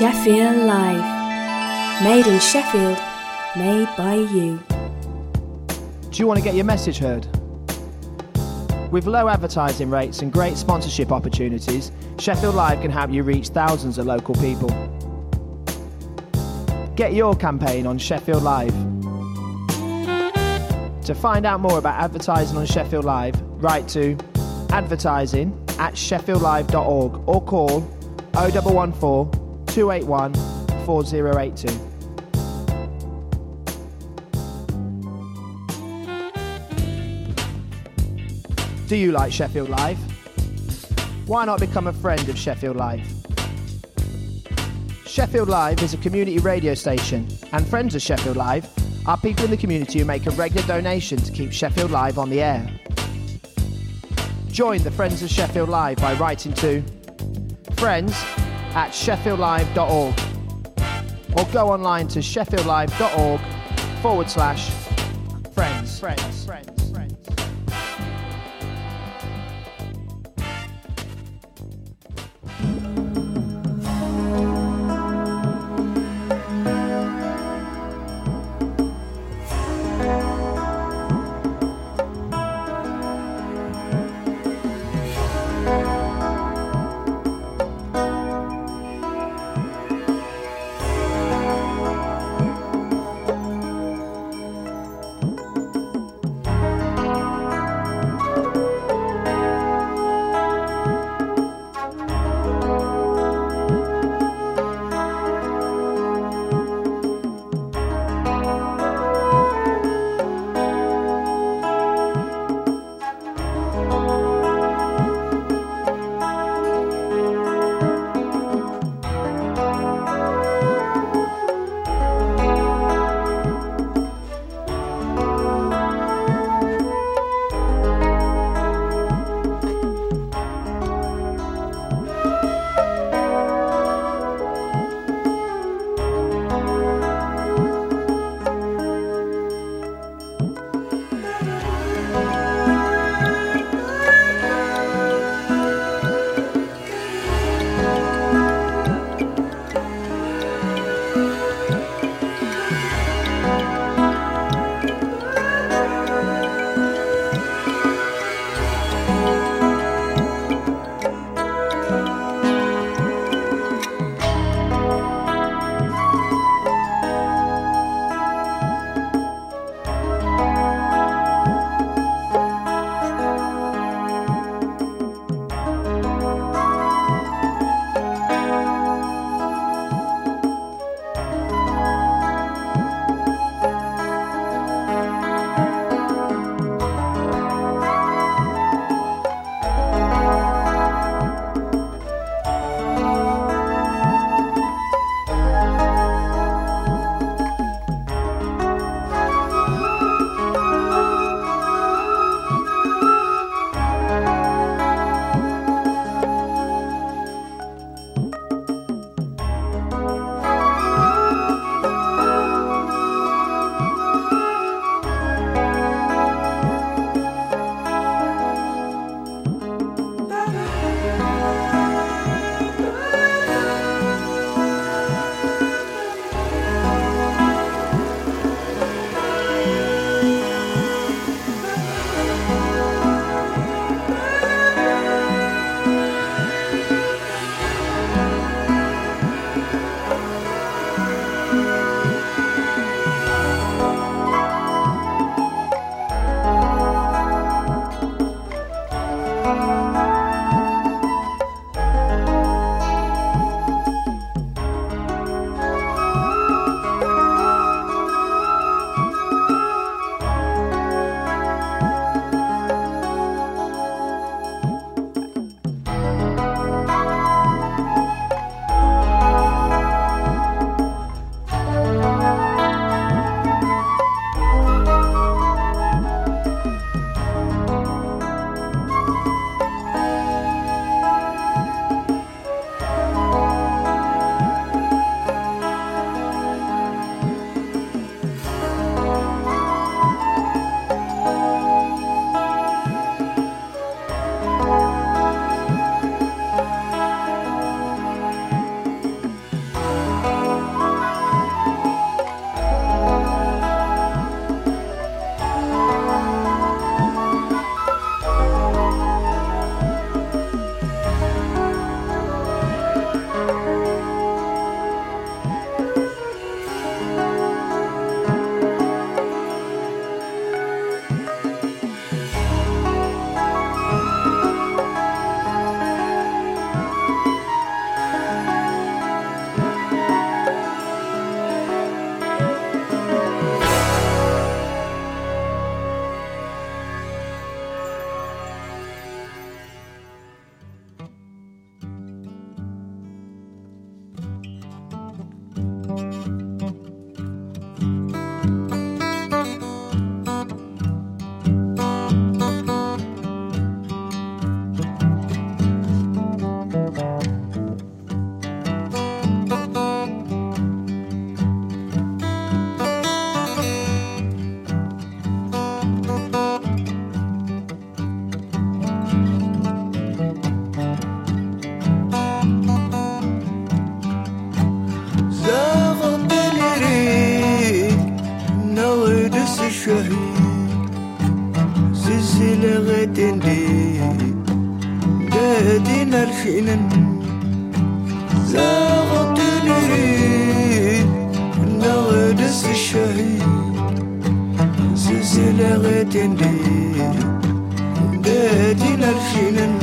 Sheffield Live. Made in Sheffield, made by you. Do you want to get your message heard? With low advertising rates and great sponsorship opportunities, Sheffield Live can help you reach thousands of local people. Get your campaign on Sheffield Live. To find out more about advertising on Sheffield Live, write to advertising@sheffieldlive.org or call 0114 281 4082. Do you like Sheffield Live? Why not become a friend of Sheffield Live? Sheffield Live is a community radio station, and friends of Sheffield Live are people in the community who make a regular donation to keep Sheffield Live on the air. Join the Friends of Sheffield Live by writing to friends@sheffieldlive.org or go online to sheffieldlive.org/friends. الفينن زاغتني نغدس الشهيد سلسلة غتندي داتنا الفينن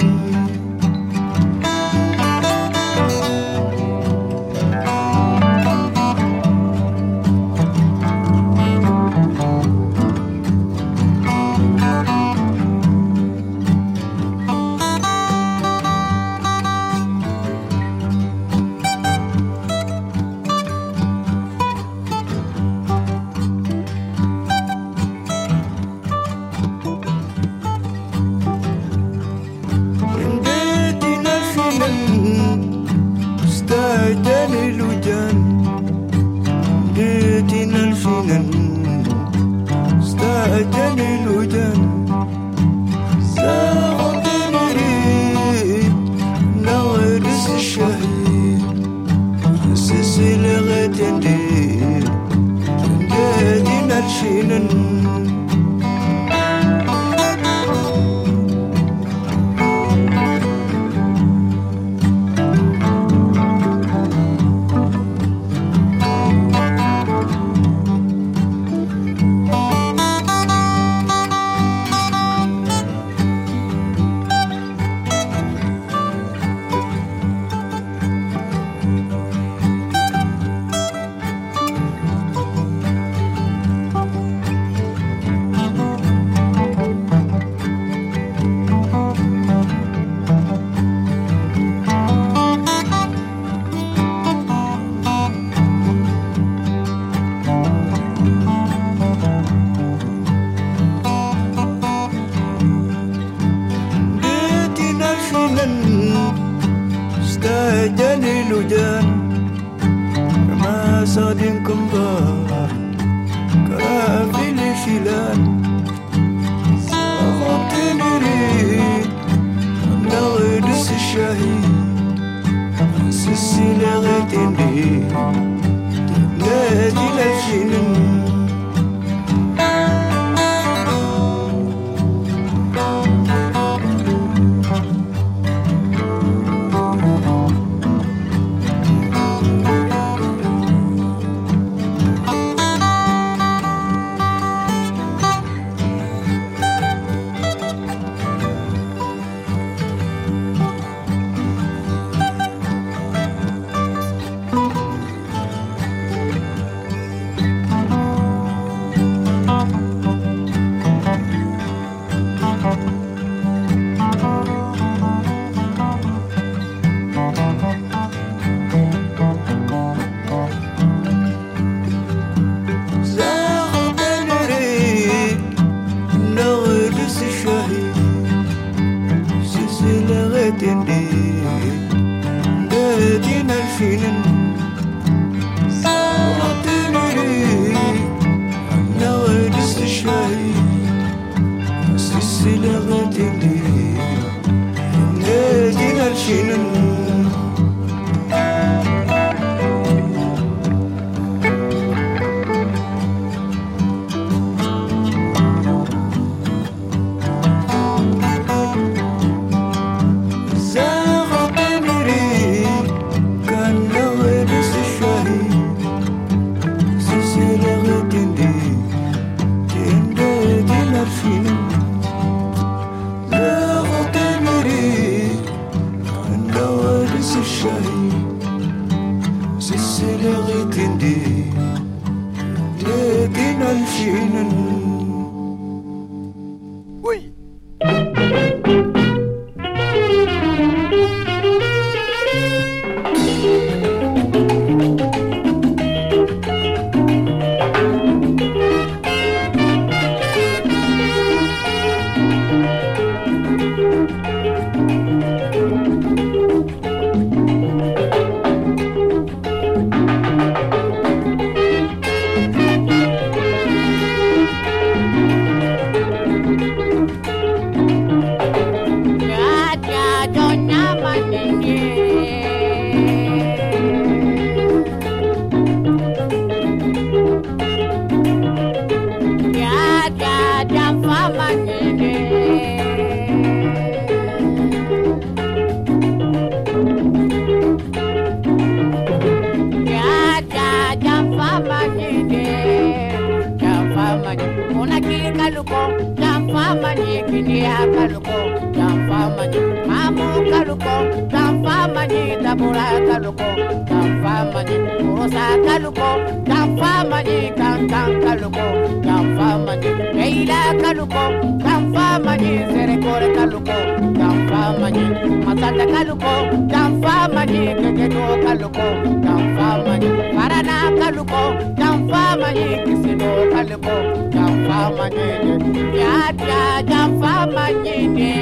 kaluko, jamfamani, mamu kaluko, jamfamani, dabura kaluko, jamfamani, urosa kaluko, jamfamani, kankan kaluko, jamfamani, keila kaluko, jamfamani, serekore kaluko, jamfamani, masata kaluko, jamfamani, keketo kaluko, jamfamani, parana kaluko, jamfamani, kisino kaluko, jamfamani, yata jamfamani,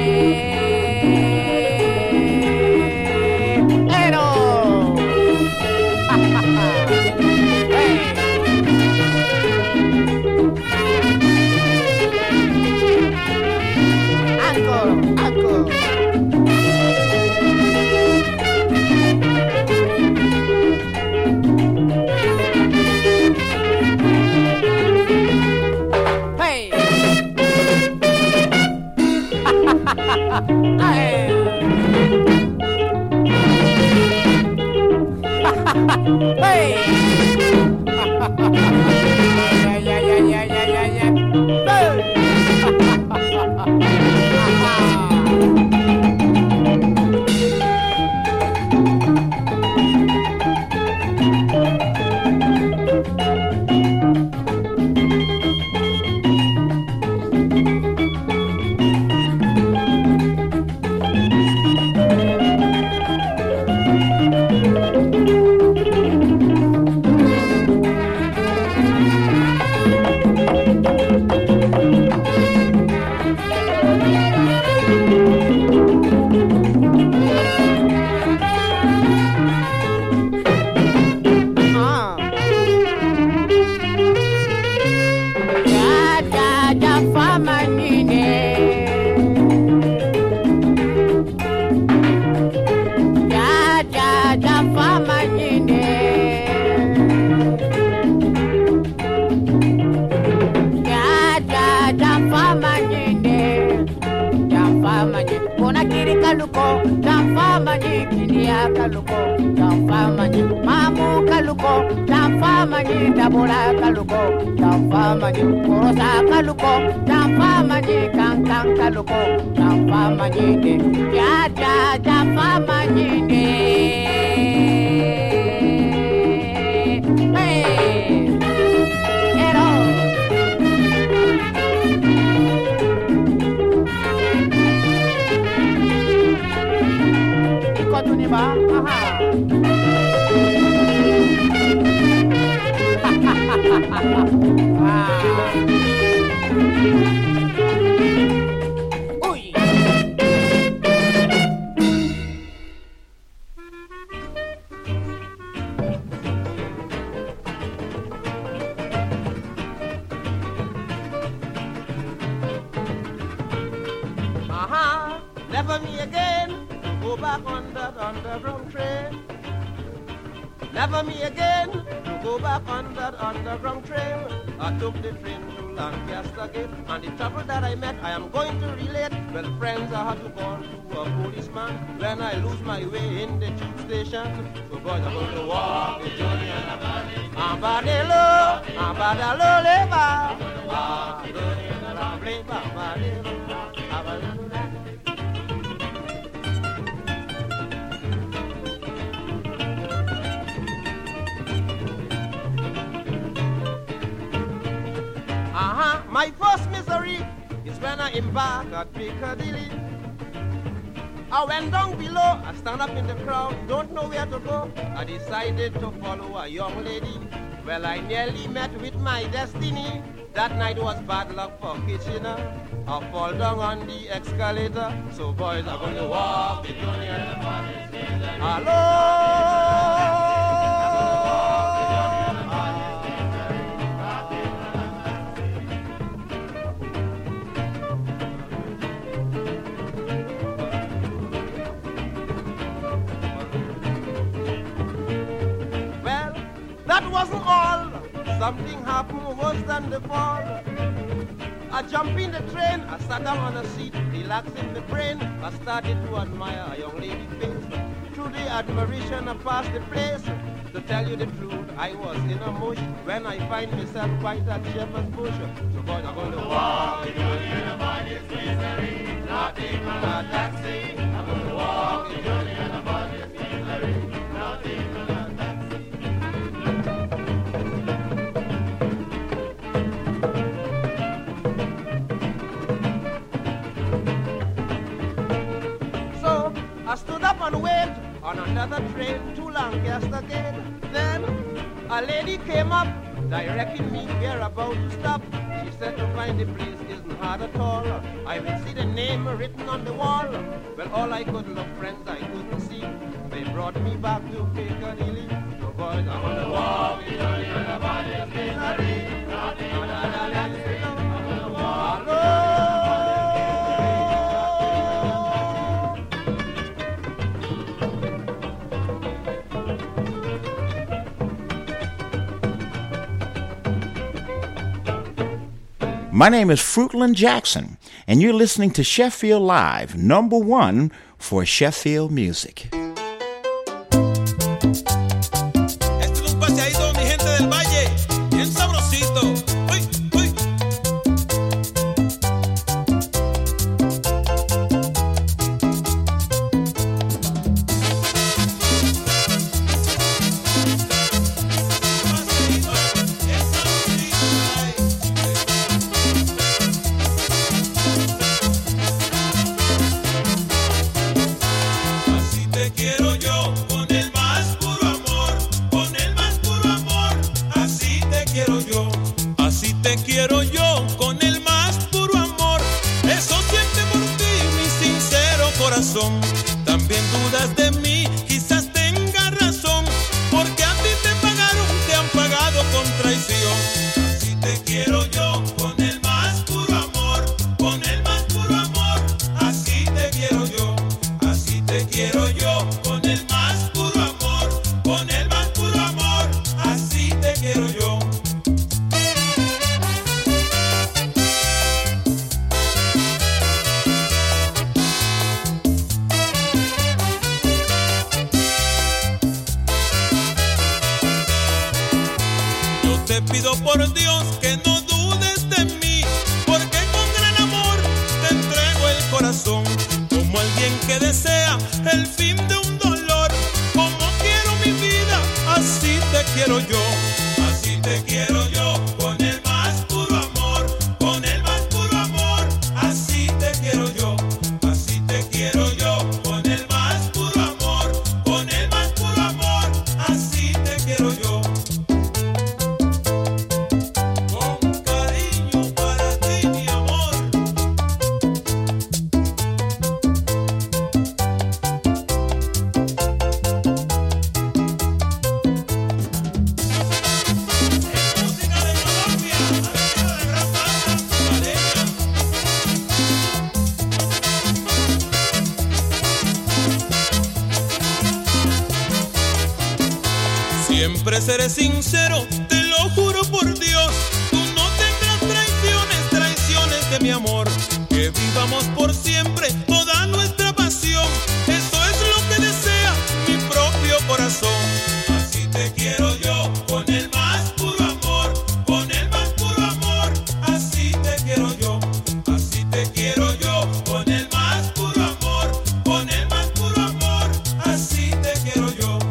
ero. Uncle. Hey. Hey. Never me again, go back on that underground train. Never me again, go back on that underground train. I took the train to Lancaster Gate, and the trouble that I met, I am going to relate. Well, friends, I had to call to a policeman when I lose my way in the tube station. So boys, I'm going to walk the journey and Badelo, leva. My first misery is when I embark at Piccadilly. I went down below, I stand up in the crowd, don't know where to go. I decided to follow a young lady. Well, I nearly met with my destiny. That night was bad luck for Kitchener. I fall down on the escalator. So boys are going to walk the journey and the party's season. Hello! That wasn't all. Something happened worse than the fall. I jumped in the train, I sat down on a seat, relaxing the brain. I started to admire a young lady's face. Through the admiration I passed the place. To tell you the truth, I was in a mush when I find myself quite at Shepherd's Bush. So boys, I'm going to walk the journey and find its misery. nothing on a taxi. I'm gonna walk the journey and I'm on this misery. Nothing on a taxi. So I stood up and waited on another train to Lancaster Gate. Then a lady came up, directing me where about to stop. She said to find the place isn't hard at all. I will see the name written on the wall. Well, all I could look, friends, I couldn't see. They brought me back to Piccadilly. So boys, I'm on the walk, the journey and the body is misery. Nothing on a taxi. I'm on the walk, the My name is Fruitland Jackson, and you're listening to Sheffield Live, #1 for Sheffield music. Este es un paseadito, mi gente del valle, bien sabrosito. ¡Uy, uy! Quiero yo con el más puro amor, eso siente por ti mi sincero corazón. También dudas de mí, quizás tengas razón, porque a ti te pagaron, te han pagado con traición. Así te quiero yo con el más puro amor, con el más puro amor. Así te quiero yo, así te quiero yo con el más puro amor, con el más puro amor. Así te quiero yo. Te pido por Dios que no dudes de mí, porque con gran amor te entrego el corazón, como alguien que desea el fin de un dolor. Como quiero mi vida, así te quiero yo, así te quiero yo, con el más puro amor, con el más puro amor. Así te quiero yo, así te quiero yo, con el más puro amor, con el más puro amor. Así te quiero yo. Siempre seré sincero, te lo juro por Dios. Tú no tendrás traiciones, traiciones de mi amor. Que vivamos por siempre toda nuestra pasión. Eso es lo que desea mi propio corazón. Así te quiero yo, con el más puro amor, con el más puro amor. Así te quiero yo, así te quiero yo, con el más puro amor, con el más puro amor. Así te quiero yo.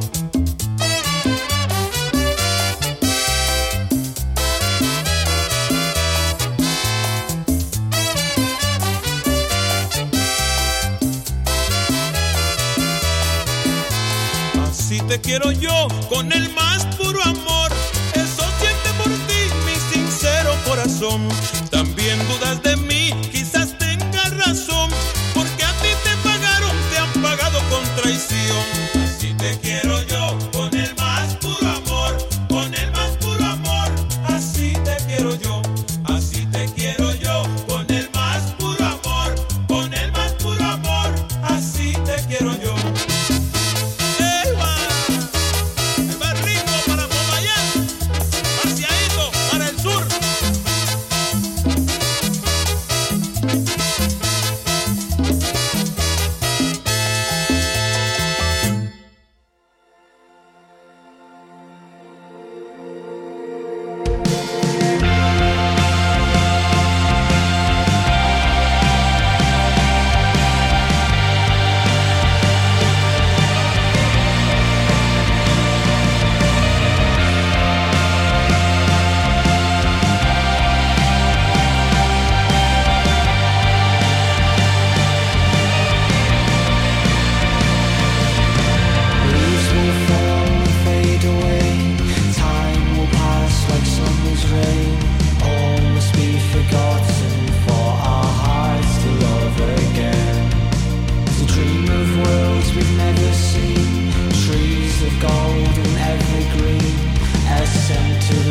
Así te quiero yo, con el más puro amor. Eso siente por ti mi sincero corazón. También dudas de mí, quizás tengas razón, porque a ti te pagaron, te han pagado con traición. Así te quiero yo, con el más puro amor, con el más puro amor. Así te quiero yo, así te quiero yo, con el más puro amor, con el más puro amor. Así te quiero yo.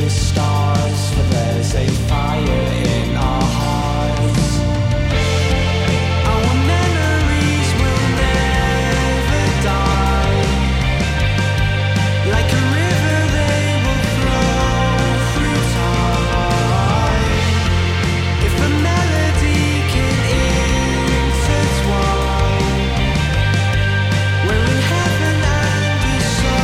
the stars, for there's a fire in our hearts. Our memories will never die. Like a river they will flow through time. If a melody can intertwine, we're in heaven and it's so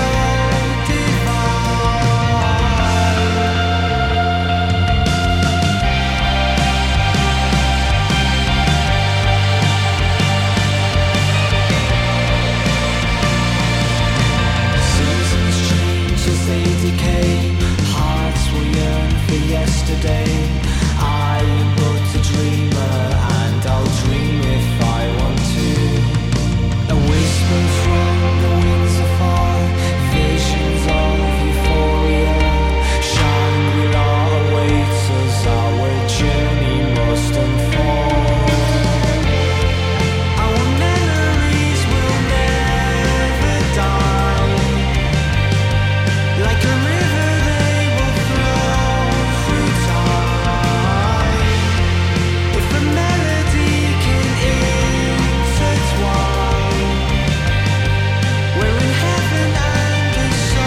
seasons change as they decay. Hearts will yearn for yesterday. I am but a dreamer, and I'll dream if I want to. A whisper from the winds afar, visions of euphoria. Shangri-La awaits us, our journey must unfold. Our memories will never die. Like a river they will flow through time. If a melody can intertwine, we're in heaven and it's so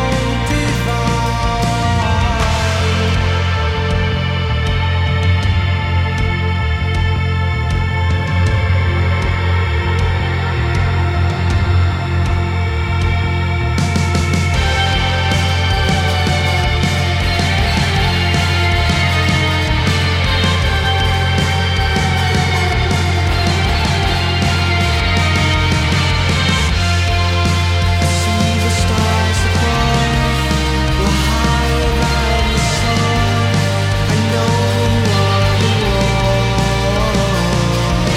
see the stars above, we're higher than the sun. I know you are the one.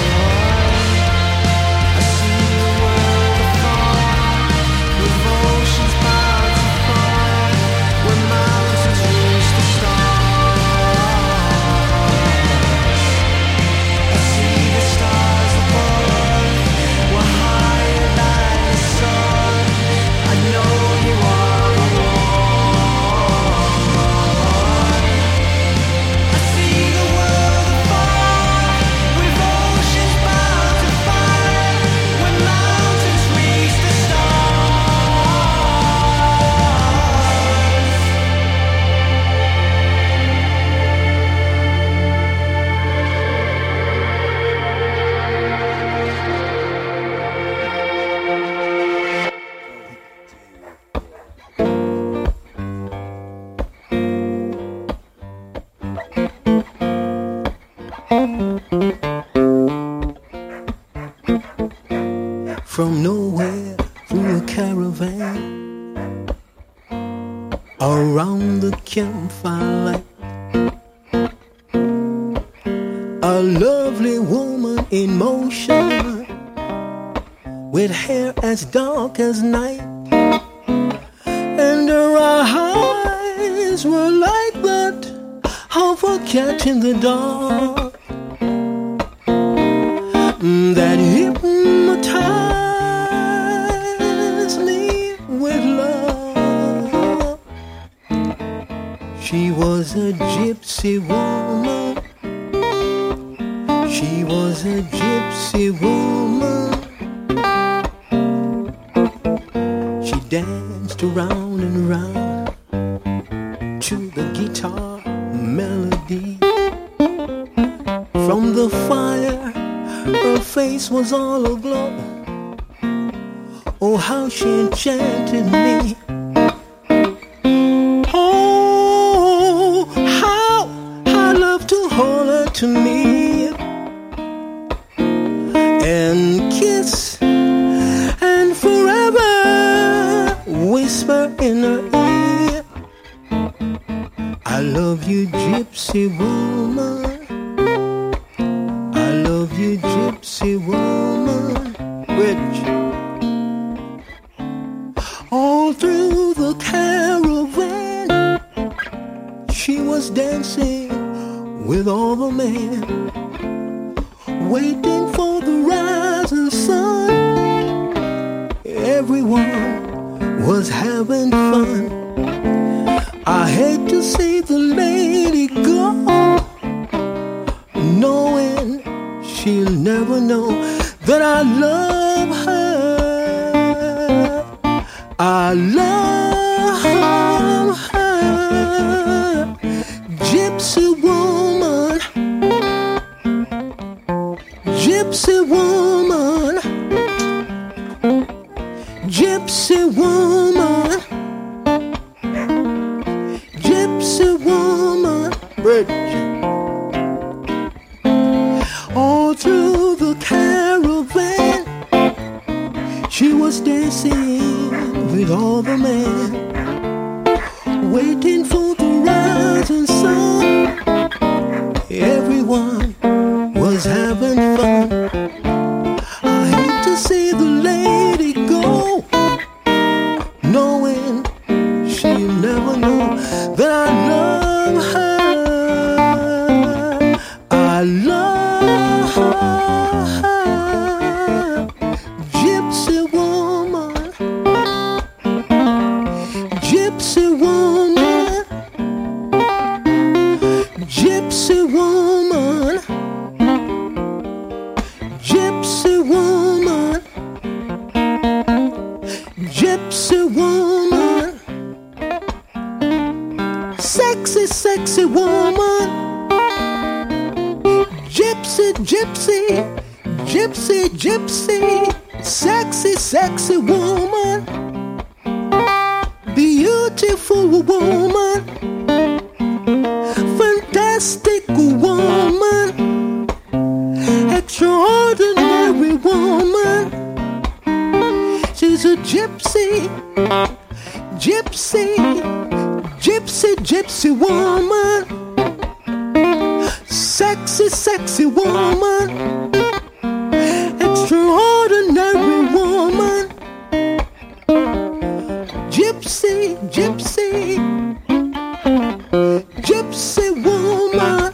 I see the world afar, with oceans bound to fire, where mountains reach the stars. I see the stars above, we're higher than the sun. I know you are the one. I see the world afar, with oceans bound to fire, when mountains reach the From nowhere, through a caravan, around the campfire light, a lovely woman in motion, with hair as dark as night, and her eyes were like that of a cat in the dark. That hypnotized me with love. She was a gypsy woman. She was a gypsy woman. She danced around and around to the guitar melody. From the fire, her face was all aglow. Oh, how she enchanted me. Oh, how I love to hold her to me and kiss and forever whisper in her ear, I love you, gypsy woman. I love you, gypsy woman. Rich. All through the caravan, she was dancing with all the men, waiting for the rising sun. Everyone was having fun. I hate to see the lady go, knowing she'll never know that I love her. I love her. Gypsy woman, gypsy woman, gypsy woman, gypsy woman. All through the caravan, she was dancing with all the men, waiting for the rising sun. Everyone was having fun. I hate to see the lady go, knowing she'll never know that I love her. I love her. Gypsy woman, gypsy woman, gypsy woman, gypsy woman, gypsy woman, sexy, sexy woman, gypsy, gypsy, gypsy, gypsy, sexy, sexy woman, beautiful woman, fantastic woman, extraordinary woman. She's a gypsy, gypsy, gypsy, gypsy woman, sexy, sexy woman, extraordinary woman, gypsy, gypsy, gypsy woman,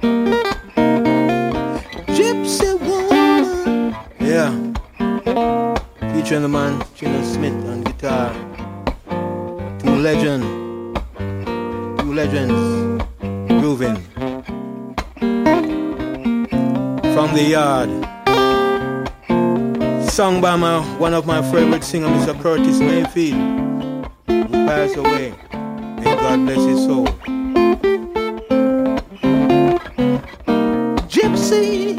gypsy woman. Yeah, featuring the man Gino Smith on guitar. Two legends grooving from the yard. Sung by one of my favorite singers, Mr. Curtis Mayfield, who passed away. May God bless his soul. Gypsy.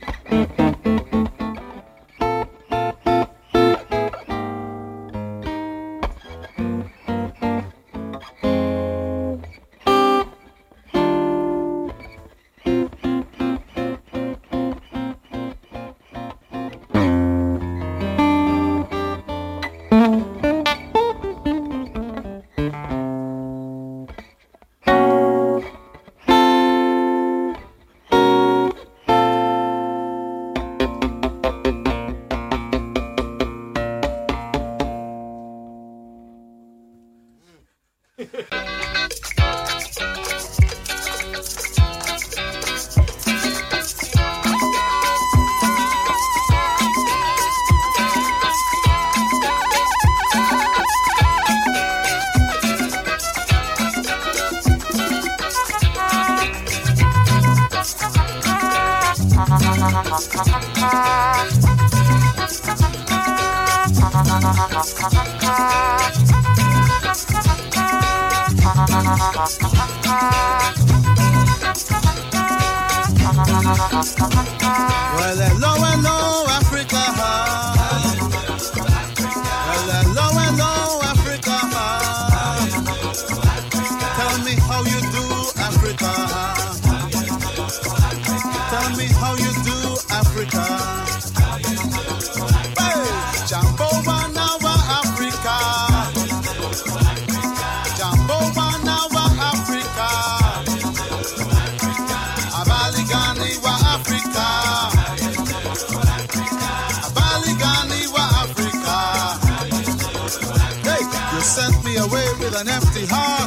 Well, hello, hello, Africa. Well, hello, hello, Africa. Tell me how you do, Africa. Tell me how you do, Africa. Hey, Jambo Banawa, Africa. Jambo Banawa, Africa. Abaligani wa Africa. Abaligani wa Africa. Hey, you sent me away with an empty heart,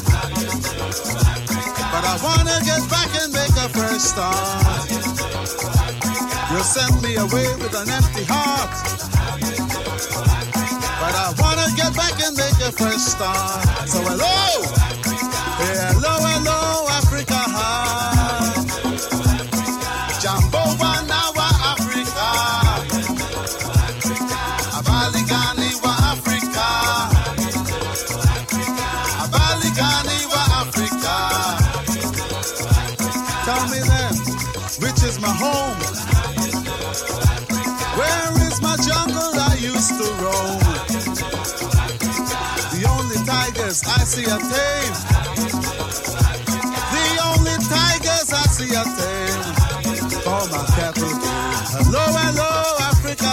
but I wanna get back and make a fresh start. You sent me away with an empty heart, but I wanna get back and make a fresh start. So hello, Tell me then, which is my home? Where is my jungle I used to roam? The only tigers I see are tame. The only tigers I see are tame. For my cattle. Hello, hello, Africa.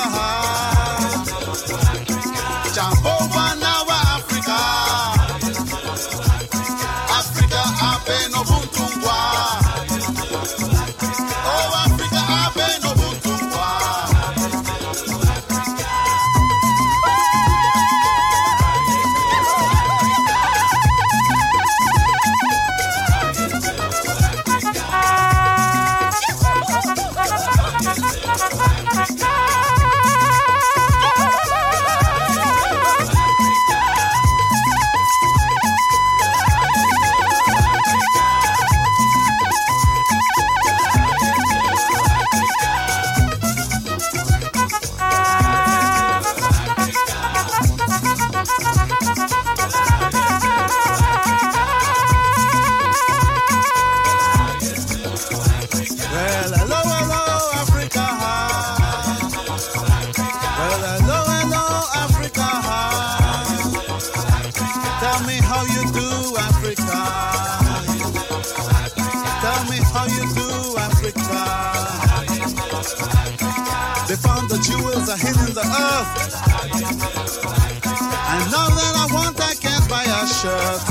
Jambo Wanawa, Africa. Africa, Ape no Buntungwa. Oh, Africa, Ape no Buntungwa. Well, hello, hello, Africa. Well, hello, hello, Africa. Tell me how you do, Africa. Tell me how you do, Africa. They found the jewels are hidden in the earth. And now that I want, I can't buy a shirt.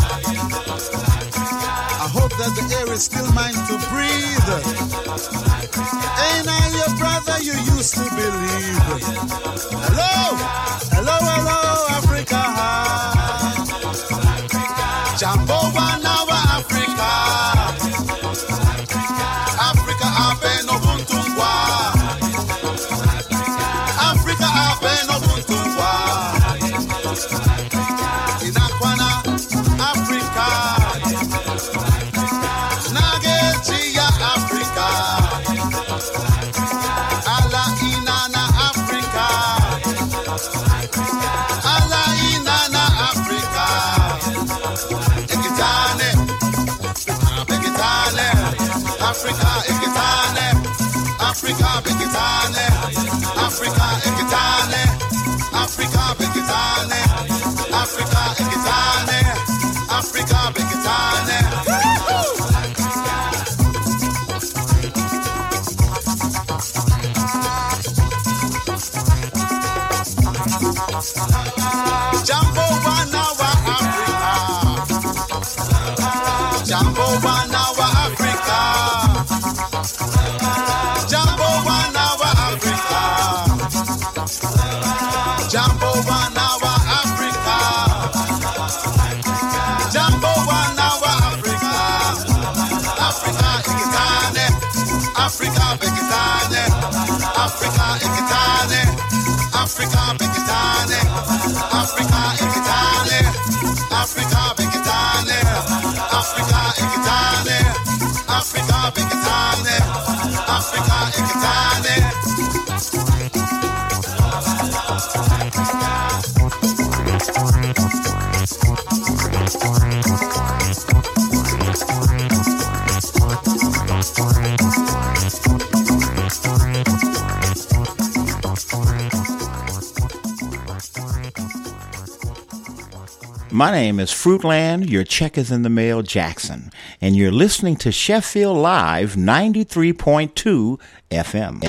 I hope that the air is still mine to breathe. Ain't I your brother you used to believe? Hello, hello, hello, Africa. Jambo Wanawa, Africa. Africa, Ape no Buntungwa. Africa, Ape no Buntungwa. Inakwana, Africa. Nagetia, Africa. Ala inana, Africa. Ala inana, Africa. Ekitane, Bekitane. Africa, Ekitane. Africa, Bekitane. Africa, Ekitane. Africa, Bekitane. Africa, Ekitane. Africa, Bekitane. Jambo Wanawa, Africa. Jambo Wanawa, Africa. Jambo Wanawa, Africa. Jambo Wanawa, Africa. Jambo Wanawa, Africa. Africa, Ekitane. Africa, Bekitane. Africa, Ekitane. Africa, Bekitane. Africa, Ekitane. Africa, Bekitane. Africa, Ekitane. Africa, Bekitane. Africa, Ekitane. My name is Fruitland, your check is in the mail, Jackson, and you're listening to Sheffield Live 93.2 FM.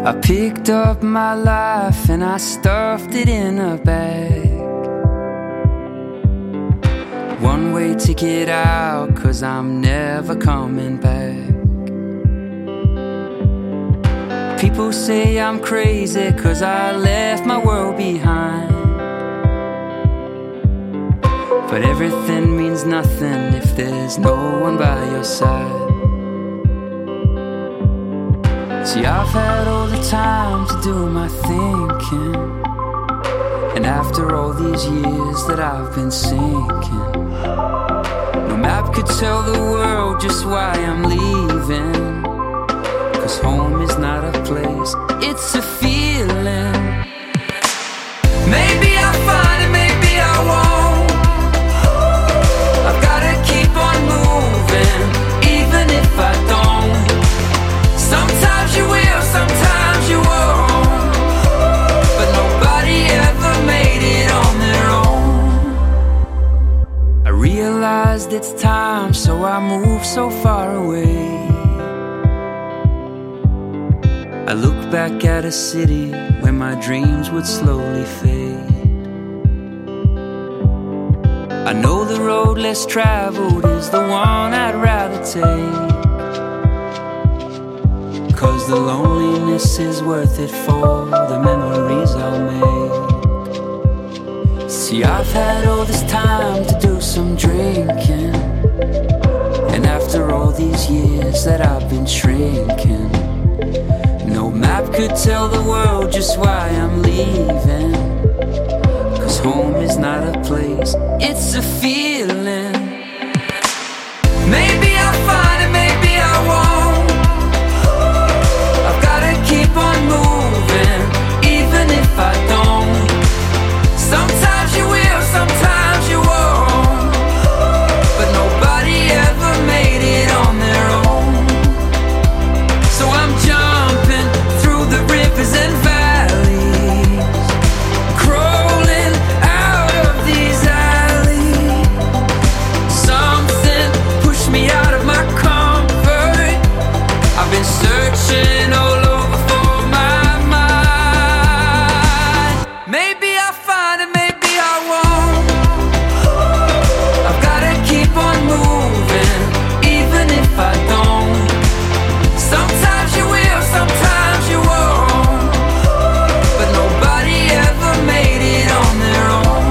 I picked up my life and I stuffed it in a bag. One-way ticket out, 'cause I'm never coming back. People say I'm crazy 'cause I left my world behind. But everything means nothing if there's no one by your side. See, I've had all the time to do my thinking, and after all these years that I've been sinking, no map could tell the world just why I'm leaving. 'Cause home is not a place, it's a feeling. Maybe I'll find it, maybe I won't. I've gotta keep on moving, even if I don't. Sometimes you will, sometimes you won't. But nobody ever made it on their own. I realized it's time, so I moved so far away. I look back at a city where my dreams would slowly fade. I know the road less traveled is the one I'd rather take. 'Cause the loneliness is worth it for the memories I'll make. See, I've had all this time to do some drinking, and after all these years that I've been shrinking, no map could tell the world just why I'm leaving. 'Cause home is not a place, it's a feeling. Maybe I'll find it, maybe I won't. I've gotta keep on moving, even if I don't. Sometimes you will, sometimes you won't. But nobody ever made it on their own. So I'm jumping through the rivers and valleys, crawling out of these alleys. Something pushed me out of my comfort. I've been searching all over for my mind. Maybe I'll find it, maybe I won't. I've gotta keep on moving, even if I don't. Sometimes you will, sometimes you won't. But nobody ever made it on their own.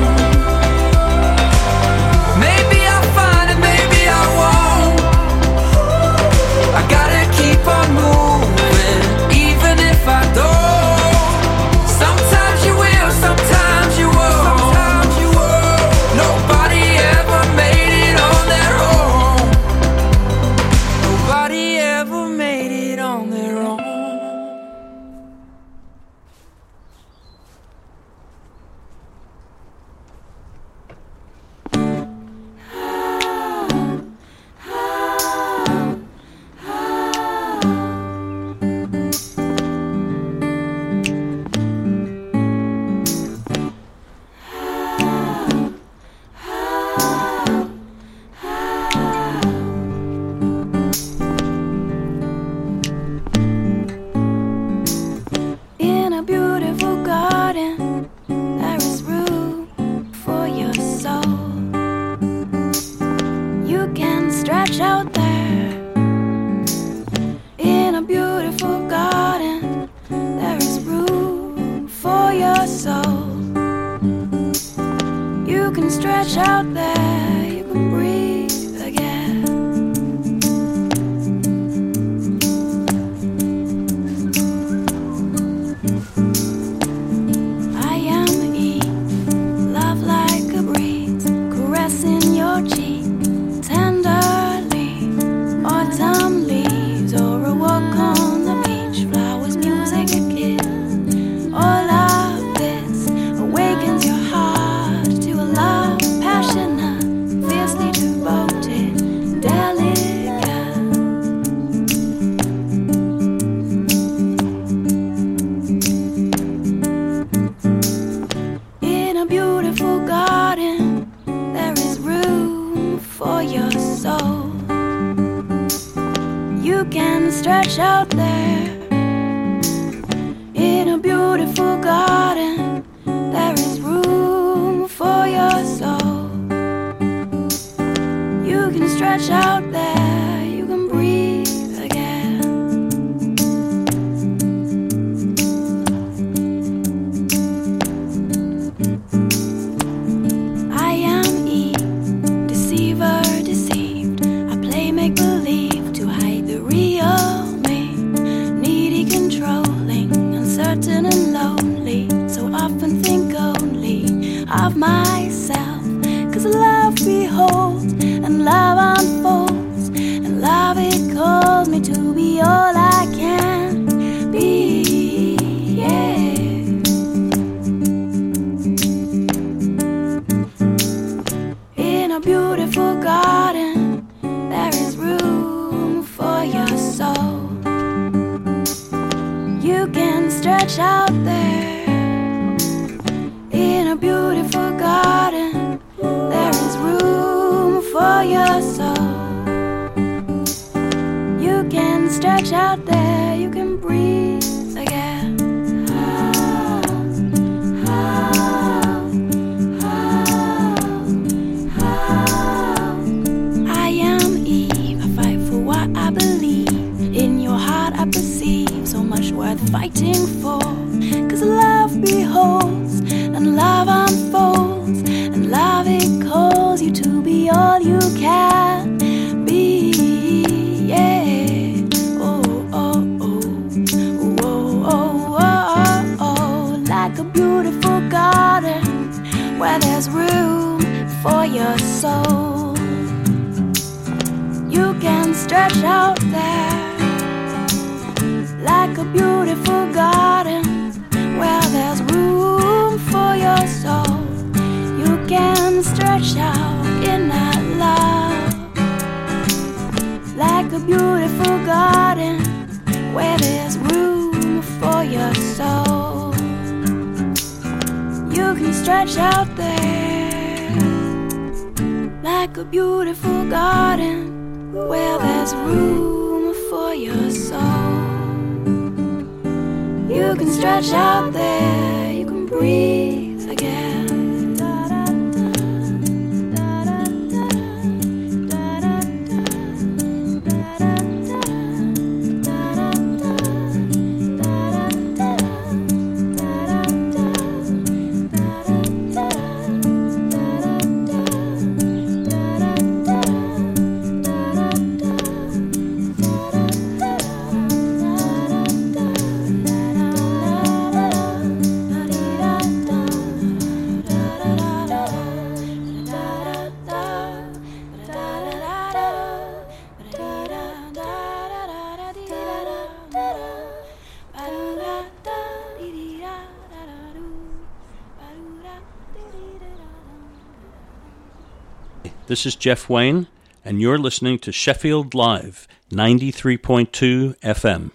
Maybe I'll find it, maybe I won't. I gotta keep on moving, even if I don't. Sometimes you will, sometimes you won't. Nobody ever made it on their own. Nobody ever made it on their own. In a beautiful garden, there is room for your soul. You can stretch out there. In a beautiful garden, there is room for your soul. You can stretch out there, you can breathe again. I am Eve, love like a breeze, caressing your cheek tenderly. Autumn leaves or a walk on the beach, flowers, music, a kiss. All of this awakens your heart to a love passionate, fiercely devoted, delicate. In a beautiful garden, there is room for your soul. You can stretch out there. a beautiful garden, there is room for your soul. You can stretch out there, you can breathe again. I am Eve, deceiver, deceived. I play make-believe to hide the real me. Needy, controlling, uncertain and lonely. So often think only of myself. 'Cause love beholds and love unfolds, and love it calls me to be all I can be. Yeah. In a beautiful garden, there is room for your soul. You can stretch out there. In a beautiful garden, there is room for your soul. You can stretch out there, you can breathe again. I am Eve, I fight for what I believe. In your heart I perceive so much worth fighting for. 'Cause love beholds and love unfolds, and love it calls you to be all you can be. Yeah. Oh, oh, oh. Oh, oh, oh, oh. Like a beautiful garden where there's room for your soul. You can stretch out there. Like a beautiful garden where there's room for your soul. You can stretch out in that love. Like a beautiful garden where there's room for your soul. You can stretch out there. Like a beautiful garden where there's room for your soul. You can stretch out there, you can breathe again. This is Jeff Wayne, and you're listening to Sheffield Live, 93.2 FM.